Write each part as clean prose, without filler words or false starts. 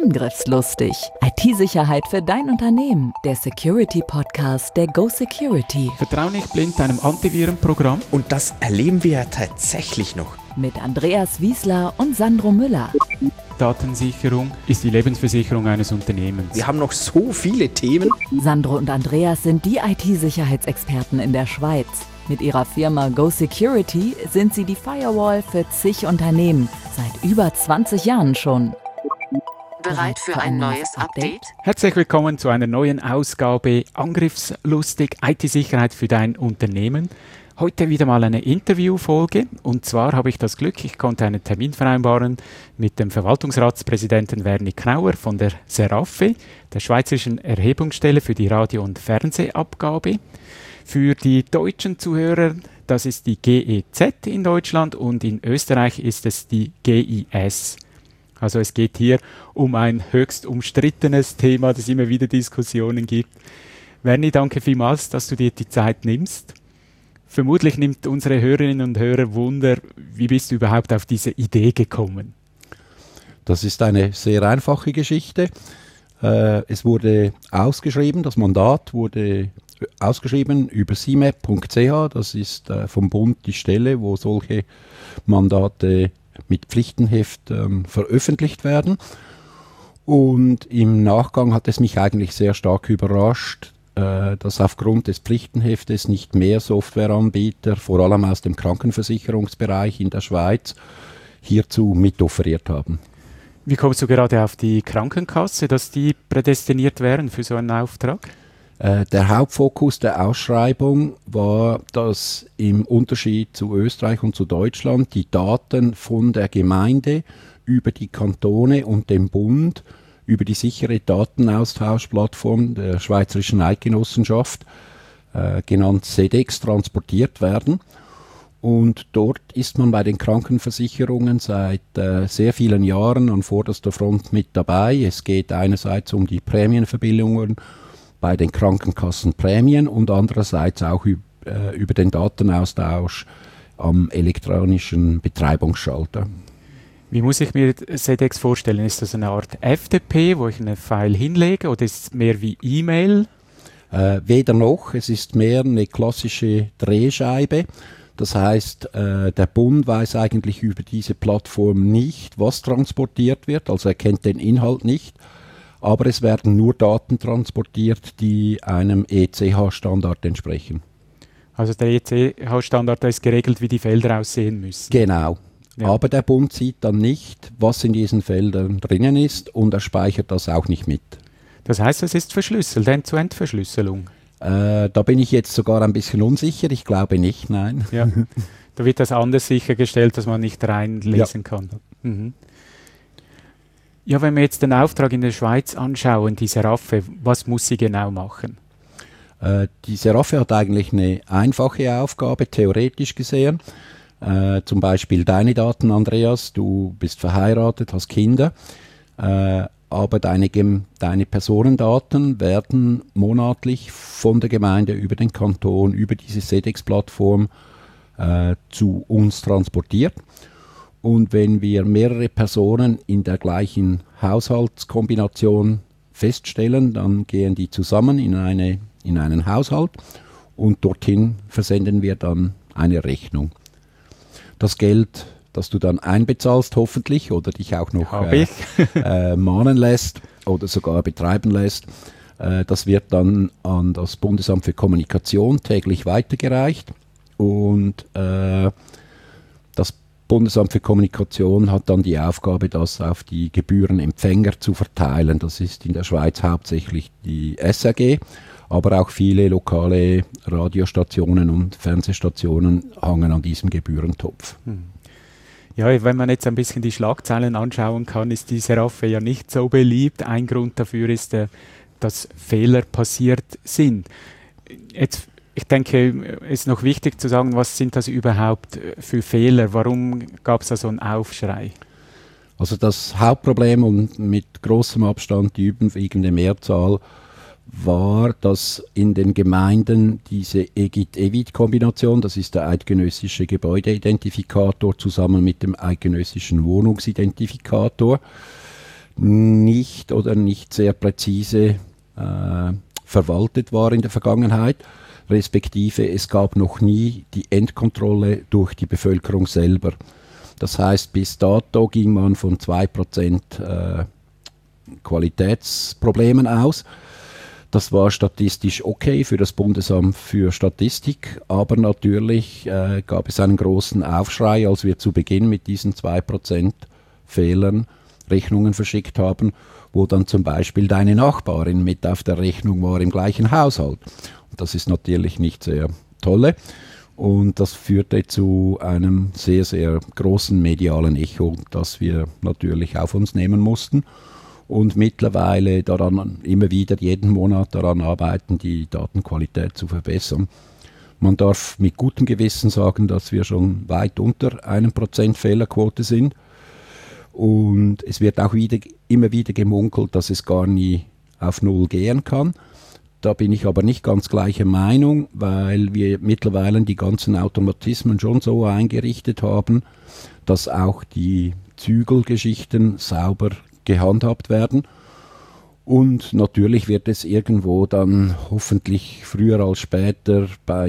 Angriffslustig. IT-Sicherheit für dein Unternehmen. Der Security-Podcast der Go Security. Vertrau nicht blind deinem Antivirenprogramm. Und das erleben wir ja tatsächlich noch. Mit Andreas Wiesler und Sandro Müller. Datensicherung ist die Lebensversicherung eines Unternehmens. Wir haben noch so viele Themen. Sandro und Andreas sind die IT-Sicherheitsexperten in der Schweiz. Mit ihrer Firma Go Security sind sie die Firewall für zig Unternehmen. Seit über 20 Jahren schon. Bereit für ein neues Update? Herzlich willkommen zu einer neuen Ausgabe Angriffslustig IT-Sicherheit für dein Unternehmen. Heute wieder mal eine Interviewfolge und zwar habe ich das Glück, ich konnte einen Termin vereinbaren mit dem Verwaltungsratspräsidenten Werni Knauer von der SERAFE, der Schweizerischen Erhebungsstelle für die Radio- und Fernsehabgabe. Für die deutschen Zuhörer, das ist die GEZ in Deutschland und in Österreich ist es die GIS. Also es geht hier um ein höchst umstrittenes Thema, das immer wieder Diskussionen gibt. Werni, danke vielmals, dass du dir die Zeit nimmst. Vermutlich nimmt unsere Hörerinnen und Hörer Wunder, wie bist du überhaupt auf diese Idee gekommen? Das ist eine sehr einfache Geschichte. Es wurde ausgeschrieben, das Mandat wurde ausgeschrieben über simep.ch. Das ist vom Bund die Stelle, wo solche Mandate mit Pflichtenheft veröffentlicht werden. Und im Nachgang hat es mich eigentlich sehr stark überrascht, dass aufgrund des Pflichtenheftes nicht mehr Softwareanbieter, vor allem aus dem Krankenversicherungsbereich in der Schweiz, hierzu mitofferiert haben. Wie kommst du gerade auf die Krankenkasse, dass die prädestiniert wären für so einen Auftrag? Der Hauptfokus der Ausschreibung war, dass im Unterschied zu Österreich und zu Deutschland die Daten von der Gemeinde über die Kantone und dem Bund über die sichere Datenaustauschplattform der Schweizerischen Eidgenossenschaft, genannt SEDEX, transportiert werden. Und dort ist man bei den Krankenversicherungen seit sehr vielen Jahren an vorderster Front mit dabei. Es geht einerseits um die Prämienverbilligungen bei den Krankenkassenprämien und andererseits auch über den Datenaustausch am elektronischen Betreibungsschalter. Wie muss ich mir SEDEX vorstellen? Ist das eine Art FTP, wo ich einen File hinlege, oder ist es mehr wie E-Mail? Weder noch, es ist mehr eine klassische Drehscheibe. Das heißt, der Bund weiß eigentlich über diese Plattform nicht, was transportiert wird, also er kennt den Inhalt nicht. Aber es werden nur Daten transportiert, die einem ECH-Standard entsprechen. Also der ECH-Standard, da ist geregelt, wie die Felder aussehen müssen. Genau. Ja. Aber der Bund sieht dann nicht, was in diesen Feldern drinnen ist und er speichert das auch nicht mit. Das heißt, es ist verschlüsselt, End-to-End-Verschlüsselung. Da bin ich jetzt sogar ein bisschen unsicher. Ich glaube nicht, nein. Ja. Da wird das anders sichergestellt, dass man nicht reinlesen kann. Mhm. Ja, wenn wir jetzt den Auftrag in der Schweiz anschauen, die SERAFE, was muss sie genau machen? Die SERAFE hat eigentlich eine einfache Aufgabe, theoretisch gesehen. Zum Beispiel deine Daten, Andreas, du bist verheiratet, hast Kinder, aber deine Personendaten werden monatlich von der Gemeinde über den Kanton, über diese SEDEX-Plattform zu uns transportiert. Und wenn wir mehrere Personen in der gleichen Haushaltskombination feststellen, dann gehen die zusammen in einen Haushalt und dorthin versenden wir dann eine Rechnung. Das Geld, das du dann einbezahlst, hoffentlich, oder dich auch noch mahnen lässt oder sogar betreiben lässt, das wird dann an das Bundesamt für Kommunikation täglich weitergereicht. Und das Bundesamt für Kommunikation hat dann die Aufgabe, das auf die Gebührenempfänger zu verteilen. Das ist in der Schweiz hauptsächlich die SRG, aber auch viele lokale Radiostationen und Fernsehstationen hangen an diesem Gebührentopf. Ja, wenn man jetzt ein bisschen die Schlagzeilen anschauen kann, ist die SERAFE ja nicht so beliebt. Ein Grund dafür ist, dass Fehler passiert sind. Jetzt, ich denke, es ist noch wichtig zu sagen, was sind das überhaupt für Fehler? Warum gab es da so einen Aufschrei? Also das Hauptproblem und mit großem Abstand die überwiegende Mehrzahl war, dass in den Gemeinden diese EGID-EWID-Kombination, das ist der eidgenössische Gebäudeidentifikator zusammen mit dem eidgenössischen Wohnungsidentifikator, nicht oder nicht sehr präzise verwaltet war in der Vergangenheit, respektive es gab noch nie die Endkontrolle durch die Bevölkerung selber. Das heißt, bis dato ging man von 2% Qualitätsproblemen aus. Das war statistisch okay für das Bundesamt für Statistik, aber natürlich gab es einen großen Aufschrei, als wir zu Beginn mit diesen 2% Fehlern Rechnungen verschickt haben, wo dann zum Beispiel deine Nachbarin mit auf der Rechnung war im gleichen Haushalt. Und das ist natürlich nicht sehr tolle und das führte zu einem sehr, sehr großen medialen Echo, das wir natürlich auf uns nehmen mussten und mittlerweile daran immer wieder jeden Monat daran arbeiten, die Datenqualität zu verbessern. Man darf mit gutem Gewissen sagen, dass wir schon weit unter 1% Fehlerquote sind. Und es wird auch immer wieder gemunkelt, dass es gar nie auf Null gehen kann. Da bin ich aber nicht ganz gleicher Meinung, weil wir mittlerweile die ganzen Automatismen schon so eingerichtet haben, dass auch die Zügelgeschichten sauber gehandhabt werden. Und natürlich wird es irgendwo dann hoffentlich früher als später bei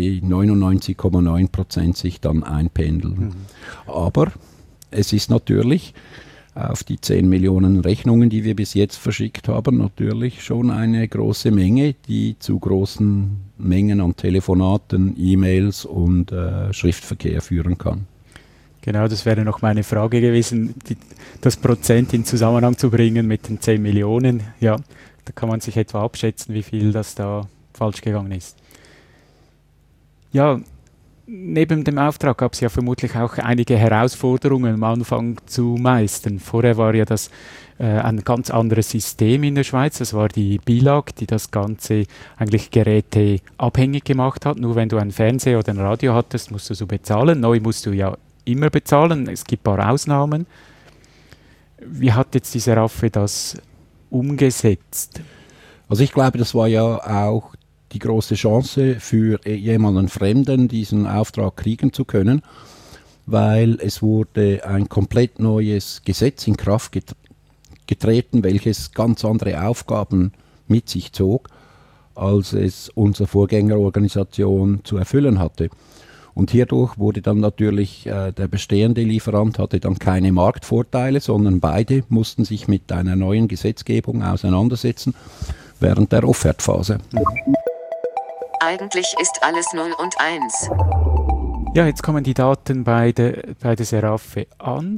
99,9% sich dann einpendeln. Aber es ist natürlich auf die 10 Millionen Rechnungen, die wir bis jetzt verschickt haben, natürlich schon eine große Menge, die zu großen Mengen an Telefonaten, E-Mails und Schriftverkehr führen kann. Genau, das wäre noch meine Frage gewesen, das Prozent in Zusammenhang zu bringen mit den 10 Millionen. Ja, da kann man sich etwa abschätzen, wie viel das da falsch gegangen ist. Ja, neben dem Auftrag gab es ja vermutlich auch einige Herausforderungen am Anfang zu meistern. Vorher war ja das ein ganz anderes System in der Schweiz. Das war die BILAG, die das Ganze eigentlich Geräte abhängig gemacht hat. Nur wenn du einen Fernseher oder ein Radio hattest, musst du so bezahlen. Neu musst du ja immer bezahlen. Es gibt ein paar Ausnahmen. Wie hat jetzt diese Raffe das umgesetzt? Also ich glaube, das war ja auch die große Chance für jemanden Fremden, diesen Auftrag kriegen zu können, weil es wurde ein komplett neues Gesetz in Kraft getreten, welches ganz andere Aufgaben mit sich zog, als es unsere Vorgängerorganisation zu erfüllen hatte. Und hierdurch wurde dann natürlich der bestehende Lieferant hatte dann keine Marktvorteile, sondern beide mussten sich mit einer neuen Gesetzgebung auseinandersetzen während der Offertphase. Eigentlich ist alles 0 und 1. Ja, jetzt kommen die Daten bei der Seraphe an.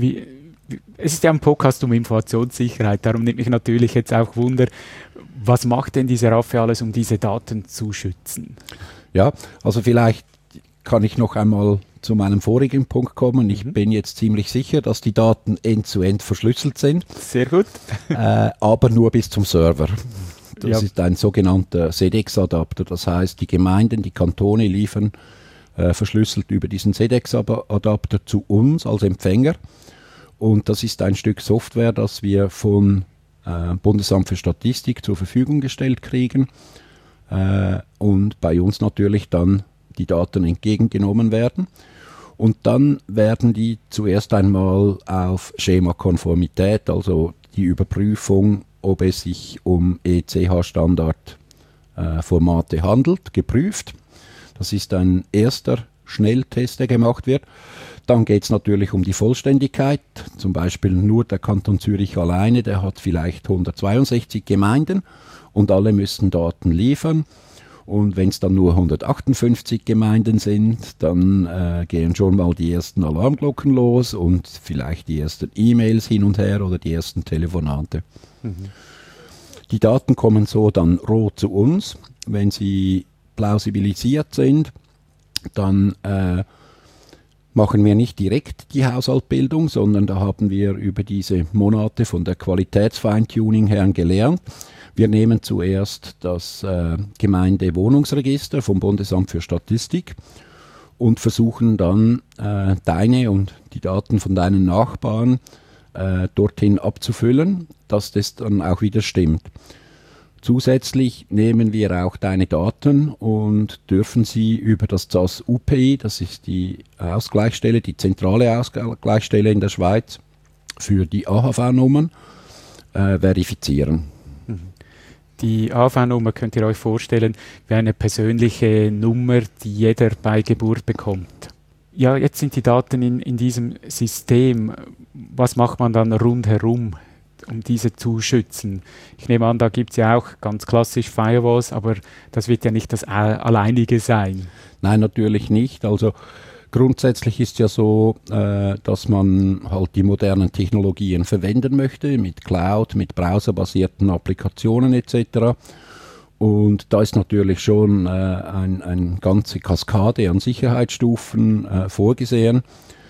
Es ist ja ein Podcast um Informationssicherheit, darum nimmt mich natürlich jetzt auch Wunder, was macht denn die Seraphe alles, um diese Daten zu schützen? Ja, also vielleicht kann ich noch einmal zu meinem vorigen Punkt kommen. Ich bin jetzt ziemlich sicher, dass die Daten end-zu-end verschlüsselt sind. Sehr gut. Aber nur bis zum Server. Das ist ein sogenannter SEDEX-Adapter. Das heißt, die Gemeinden, die Kantone liefern verschlüsselt über diesen SEDEX-Adapter zu uns als Empfänger. Und das ist ein Stück Software, das wir vom Bundesamt für Statistik zur Verfügung gestellt kriegen. Und bei uns natürlich dann die Daten entgegengenommen werden. Und dann werden die zuerst einmal auf Schemakonformität, also die Überprüfung, ob es sich um ECH-Standard-Formate handelt, geprüft. Das ist ein erster Schnelltest, der gemacht wird. Dann geht es natürlich um die Vollständigkeit. Zum Beispiel nur der Kanton Zürich alleine, der hat vielleicht 162 Gemeinden und alle müssen Daten liefern. Und wenn es dann nur 158 Gemeinden sind, dann gehen schon mal die ersten Alarmglocken los und vielleicht die ersten E-Mails hin und her oder die ersten Telefonate. Die Daten kommen so dann rot zu uns. Wenn sie plausibilisiert sind, dann machen wir nicht direkt die Haushaltsbildung, sondern da haben wir über diese Monate von der Qualitätsfeintuning her gelernt. Wir nehmen zuerst das Gemeindewohnungsregister vom Bundesamt für Statistik und versuchen dann deine und die Daten von deinen Nachbarn dorthin abzufüllen, dass das dann auch wieder stimmt. Zusätzlich nehmen wir auch deine Daten und dürfen sie über das ZAS UPI, das ist die Ausgleichsstelle, die zentrale Ausgleichsstelle in der Schweiz für die AHV-Nummern, verifizieren. Die AV-Nummer könnt ihr euch vorstellen wie eine persönliche Nummer, die jeder bei Geburt bekommt. Ja, jetzt sind die Daten in diesem System. Was macht man dann rundherum, um diese zu schützen? Ich nehme an, da gibt es ja auch ganz klassisch Firewalls, aber das wird ja nicht das alleinige sein. Nein, natürlich nicht. Also grundsätzlich ist ja so, dass man halt die modernen Technologien verwenden möchte, mit Cloud, mit browserbasierten Applikationen etc. Und da ist natürlich schon eine ganze Kaskade an Sicherheitsstufen vorgesehen.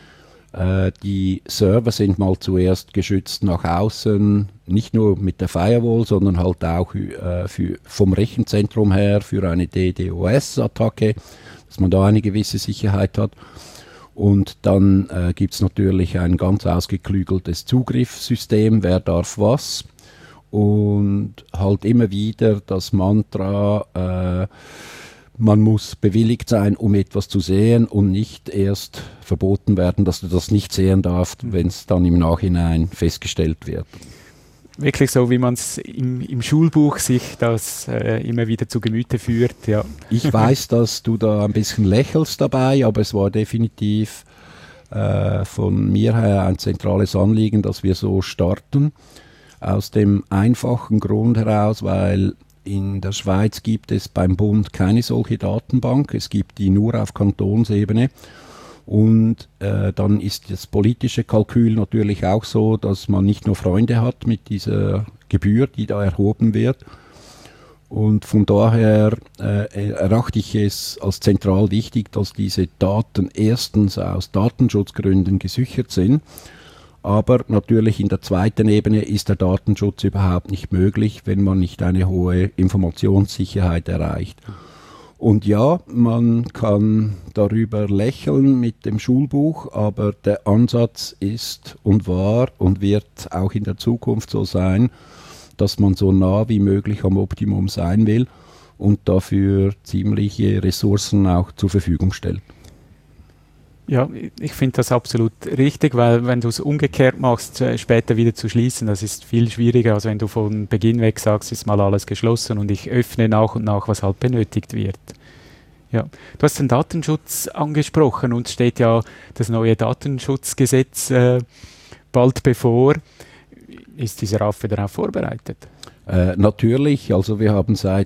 Die Server sind mal zuerst geschützt nach außen, nicht nur mit der Firewall, sondern halt auch vom Rechenzentrum her für eine DDoS-Attacke, dass man da eine gewisse Sicherheit hat. Und dann gibt es natürlich ein ganz ausgeklügeltes Zugriffssystem, wer darf was. Und halt immer wieder das Mantra, man muss bewilligt sein, um etwas zu sehen und nicht erst verboten werden, dass du das nicht sehen darfst, wenn es dann im Nachhinein festgestellt wird. Wirklich so, wie man es im Schulbuch sich das immer wieder zu Gemüte führt. Ja. Ich weiß, dass du da ein bisschen lächelst dabei, aber es war definitiv von mir her ein zentrales Anliegen, dass wir so starten. Aus dem einfachen Grund heraus, weil in der Schweiz gibt es beim Bund keine solche Datenbank. Es gibt die nur auf Kantonsebene. Und dann ist das politische Kalkül natürlich auch so, dass man nicht nur Freunde hat mit dieser Gebühr, die da erhoben wird. Und von daher erachte ich es als zentral wichtig, dass diese Daten erstens aus Datenschutzgründen gesichert sind. Aber natürlich in der zweiten Ebene ist der Datenschutz überhaupt nicht möglich, wenn man nicht eine hohe Informationssicherheit erreicht. Und ja, man kann darüber lächeln mit dem Schulbuch, aber der Ansatz ist und war und wird auch in der Zukunft so sein, dass man so nah wie möglich am Optimum sein will und dafür ziemliche Ressourcen auch zur Verfügung stellt. Ja, ich finde das absolut richtig, weil wenn du es umgekehrt machst, später wieder zu schließen, das ist viel schwieriger, als wenn du von Beginn weg sagst, ist mal alles geschlossen und ich öffne nach und nach, was halt benötigt wird. Ja, du hast den Datenschutz angesprochen und steht ja das neue Datenschutzgesetz bald bevor. Ist dieser RAF darauf vorbereitet? Natürlich, also wir haben seit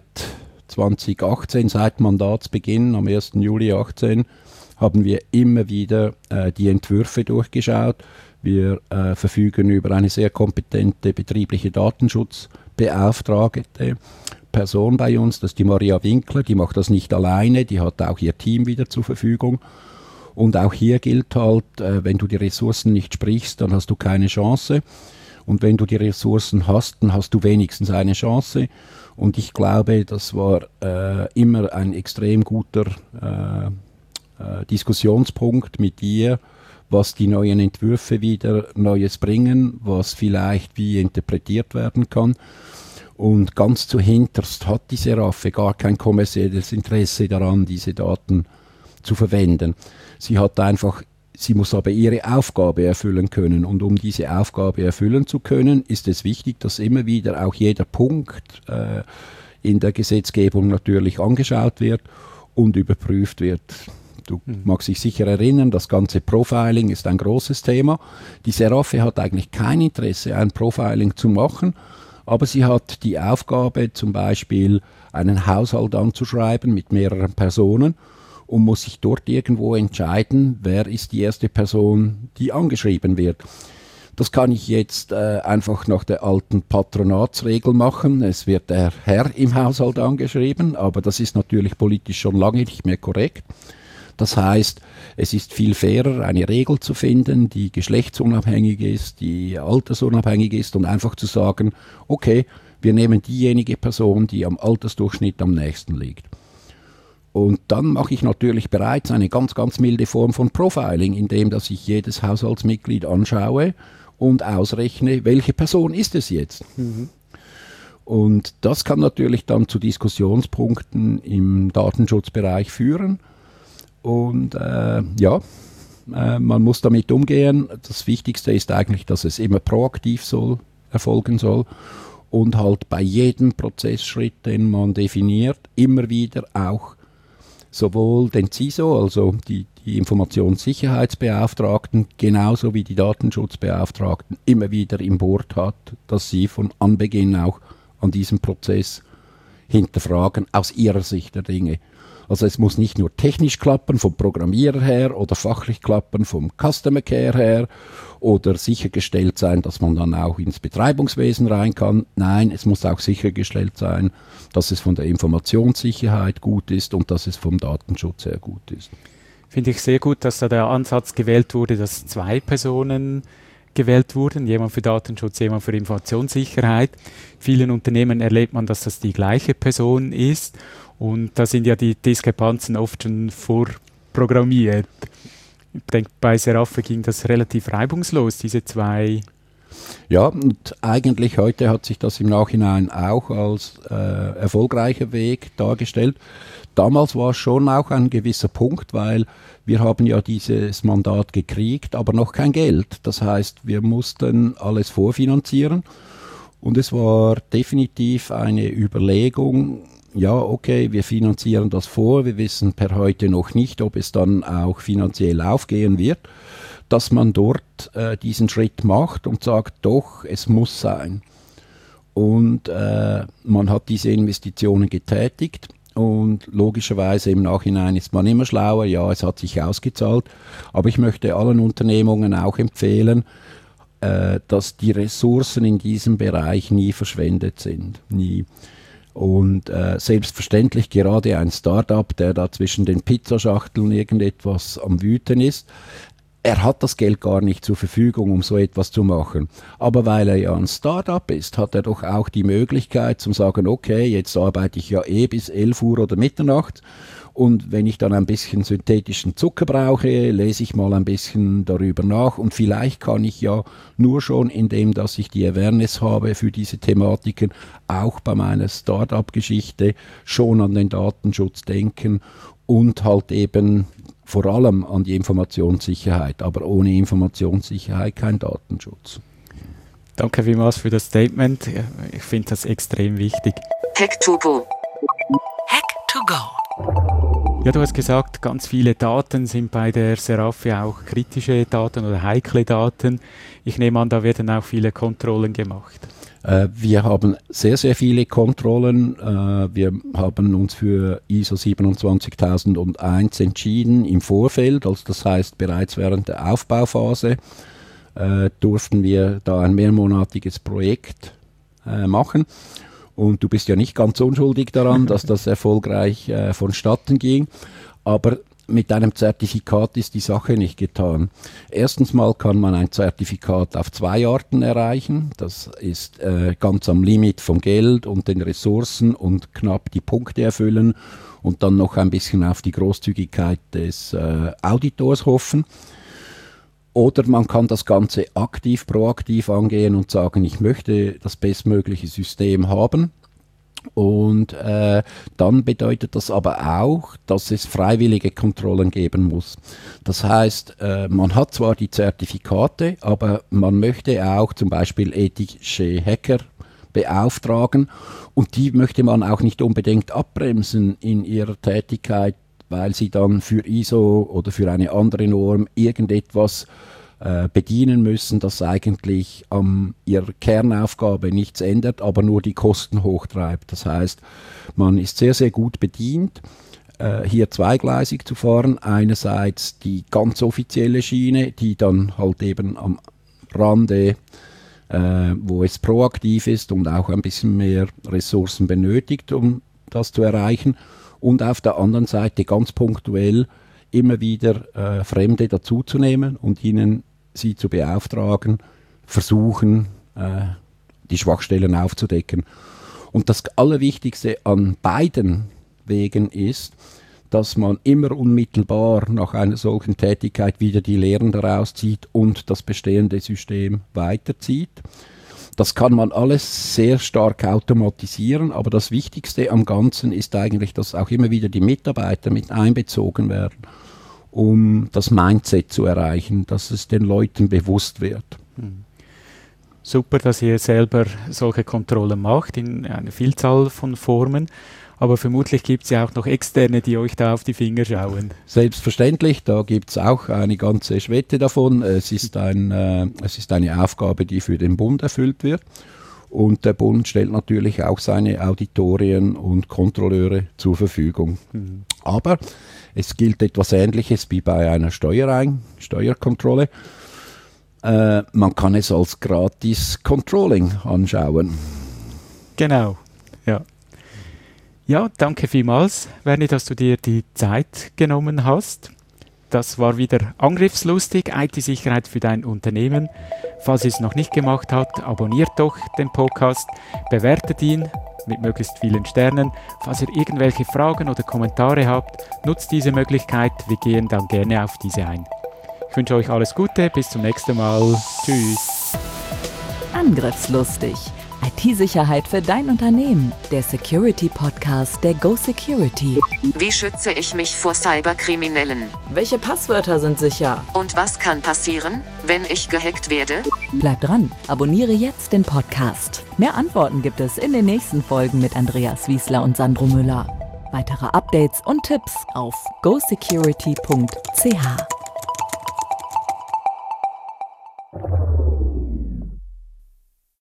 2018, seit Mandatsbeginn am 1. Juli 2018, haben wir immer wieder die Entwürfe durchgeschaut. Wir verfügen über eine sehr kompetente betriebliche Datenschutzbeauftragte Person bei uns, das ist die Maria Winkler, die macht das nicht alleine, die hat auch ihr Team wieder zur Verfügung. Und auch hier gilt halt, wenn du die Ressourcen nicht sprichst, dann hast du keine Chance. Und wenn du die Ressourcen hast, dann hast du wenigstens eine Chance. Und ich glaube, das war immer ein extrem guter Diskussionspunkt mit dir, was die neuen Entwürfe wieder Neues bringen, was vielleicht wie interpretiert werden kann. Und ganz zuhinterst hat diese RAF gar kein kommerzielles Interesse daran, diese Daten zu verwenden. Sie muss aber ihre Aufgabe erfüllen können. Und um diese Aufgabe erfüllen zu können, ist es wichtig, dass immer wieder auch jeder Punkt in der Gesetzgebung natürlich angeschaut wird und überprüft wird. Du magst dich sicher erinnern, das ganze Profiling ist ein großes Thema. Die SERAFE hat eigentlich kein Interesse, ein Profiling zu machen, aber sie hat die Aufgabe, zum Beispiel einen Haushalt anzuschreiben mit mehreren Personen und muss sich dort irgendwo entscheiden, wer ist die erste Person, die angeschrieben wird. Das kann ich jetzt einfach nach der alten Patronatsregel machen. Es wird der Herr im Haushalt angeschrieben, aber das ist natürlich politisch schon lange nicht mehr korrekt. Das heißt, es ist viel fairer, eine Regel zu finden, die geschlechtsunabhängig ist, die altersunabhängig ist und einfach zu sagen, okay, wir nehmen diejenige Person, die am Altersdurchschnitt am nächsten liegt. Und dann mache ich natürlich bereits eine ganz, ganz milde Form von Profiling, indem dass ich jedes Haushaltsmitglied anschaue und ausrechne, welche Person ist es jetzt. Und das kann natürlich dann zu Diskussionspunkten im Datenschutzbereich führen. Und man muss damit umgehen. Das Wichtigste ist eigentlich, dass es immer proaktiv soll erfolgen soll. Und halt bei jedem Prozessschritt, den man definiert, immer wieder auch sowohl den CISO, also die Informationssicherheitsbeauftragten, genauso wie die Datenschutzbeauftragten immer wieder im Board hat, dass sie von Anbeginn auch an diesem Prozess hinterfragen, aus ihrer Sicht der Dinge. Also es muss nicht nur technisch klappen, vom Programmierer her, oder fachlich klappen, vom Customer Care her, oder sichergestellt sein, dass man dann auch ins Betreibungswesen rein kann. Nein, es muss auch sichergestellt sein, dass es von der Informationssicherheit gut ist und dass es vom Datenschutz her gut ist. Finde ich sehr gut, dass da der Ansatz gewählt wurde, dass 2 Personen gewählt wurden, jemand für Datenschutz, jemand für Informationssicherheit. Vielen Unternehmen erlebt man, dass das die gleiche Person ist, und da sind ja die Diskrepanzen oft schon vorprogrammiert. Ich denke, bei Seraphe ging das relativ reibungslos, diese 2. Ja, und eigentlich heute hat sich das im Nachhinein auch als erfolgreicher Weg dargestellt. Damals war es schon auch ein gewisser Punkt, weil wir haben ja dieses Mandat gekriegt, aber noch kein Geld. Das heißt, wir mussten alles vorfinanzieren, und es war definitiv eine Überlegung, ja, okay, wir finanzieren das vor, wir wissen per heute noch nicht, ob es dann auch finanziell aufgehen wird, dass man dort diesen Schritt macht und sagt, doch, es muss sein. Und man hat diese Investitionen getätigt, und logischerweise im Nachhinein ist man immer schlauer, ja, es hat sich ausgezahlt, aber ich möchte allen Unternehmungen auch empfehlen, dass die Ressourcen in diesem Bereich nie verschwendet sind, nie. Und selbstverständlich gerade ein Start-up, der da zwischen den Pizzaschachteln irgendetwas am Wüten ist, er hat das Geld gar nicht zur Verfügung, um so etwas zu machen. Aber weil er ja ein Start-up ist, hat er doch auch die Möglichkeit zu sagen, okay, jetzt arbeite ich ja bis 11 Uhr oder Mitternacht, und wenn ich dann ein bisschen synthetischen Zucker brauche, lese ich mal ein bisschen darüber nach, und vielleicht kann ich ja nur schon, indem dass ich die Awareness habe für diese Thematiken, auch bei meiner Start-up-Geschichte schon an den Datenschutz denken und halt eben vor allem an die Informationssicherheit. Aber ohne Informationssicherheit kein Datenschutz. Danke vielmals für das Statement. Ich finde das extrem wichtig. Hack to go. Hack to go. Ja, du hast gesagt, ganz viele Daten sind bei der Seraphe auch kritische Daten oder heikle Daten. Ich nehme an, da werden auch viele Kontrollen gemacht. Wir haben sehr, sehr viele Kontrollen. Wir haben uns für ISO 27001 entschieden im Vorfeld, also das heißt bereits während der Aufbauphase durften wir da ein mehrmonatiges Projekt machen. Und du bist ja nicht ganz unschuldig daran, dass das erfolgreich vonstatten ging. Aber mit einem Zertifikat ist die Sache nicht getan. Erstens mal kann man ein Zertifikat auf 2 Arten erreichen. Das ist ganz am Limit vom Geld und den Ressourcen und knapp die Punkte erfüllen und dann noch ein bisschen auf die Großzügigkeit des Auditors hoffen. Oder man kann das Ganze aktiv, proaktiv angehen und sagen, ich möchte das bestmögliche System haben. Und dann bedeutet das aber auch, dass es freiwillige Kontrollen geben muss. Das heißt, man hat zwar die Zertifikate, aber man möchte auch zum Beispiel ethische Hacker beauftragen, und die möchte man auch nicht unbedingt abbremsen in ihrer Tätigkeit, weil sie dann für ISO oder für eine andere Norm irgendetwas bedienen müssen, das eigentlich an ihrer Kernaufgabe nichts ändert, aber nur die Kosten hochtreibt. Das heißt, man ist sehr, sehr gut bedient, hier zweigleisig zu fahren. Einerseits die ganz offizielle Schiene, die dann halt eben am Rande, wo es proaktiv ist und auch ein bisschen mehr Ressourcen benötigt, um das zu erreichen. Und auf der anderen Seite ganz punktuell immer wieder Fremde dazuzunehmen und sie zu beauftragen, versuchen, die Schwachstellen aufzudecken. Und das Allerwichtigste an beiden Wegen ist, dass man immer unmittelbar nach einer solchen Tätigkeit wieder die Lehren daraus zieht und das bestehende System weiterzieht. Das kann man alles sehr stark automatisieren, aber das Wichtigste am Ganzen ist eigentlich, dass auch immer wieder die Mitarbeiter mit einbezogen werden, um das Mindset zu erreichen, dass es den Leuten bewusst wird. super, dass ihr selber solche Kontrollen macht in einer Vielzahl von Formen. Aber vermutlich gibt es ja auch noch Externe, die euch da auf die Finger schauen. Selbstverständlich, da gibt es auch eine ganze Schwette davon. Es ist eine Aufgabe, die für den Bund erfüllt wird. Und der Bund stellt natürlich auch seine Auditorien und Kontrolleure zur Verfügung. Aber es gilt etwas Ähnliches wie bei einer Steuerkontrolle. Man kann es als gratis Controlling anschauen. Genau, ja. Ja, danke vielmals, Werni, dass du dir die Zeit genommen hast. Das war wieder Angriffslustig, IT-Sicherheit für dein Unternehmen. Falls ihr es noch nicht gemacht habt, abonniert doch den Podcast, bewertet ihn mit möglichst vielen Sternen. Falls ihr irgendwelche Fragen oder Kommentare habt, nutzt diese Möglichkeit. Wir gehen dann gerne auf diese ein. Ich wünsche euch alles Gute, bis zum nächsten Mal. Tschüss. Angriffslustig. IT-Sicherheit für dein Unternehmen. Der Security-Podcast der Go Security. Wie schütze ich mich vor Cyberkriminellen? Welche Passwörter sind sicher? Und was kann passieren, wenn ich gehackt werde? Bleib dran, abonniere jetzt den Podcast. Mehr Antworten gibt es in den nächsten Folgen mit Andreas Wiesler und Sandro Müller. Weitere Updates und Tipps auf gosecurity.ch.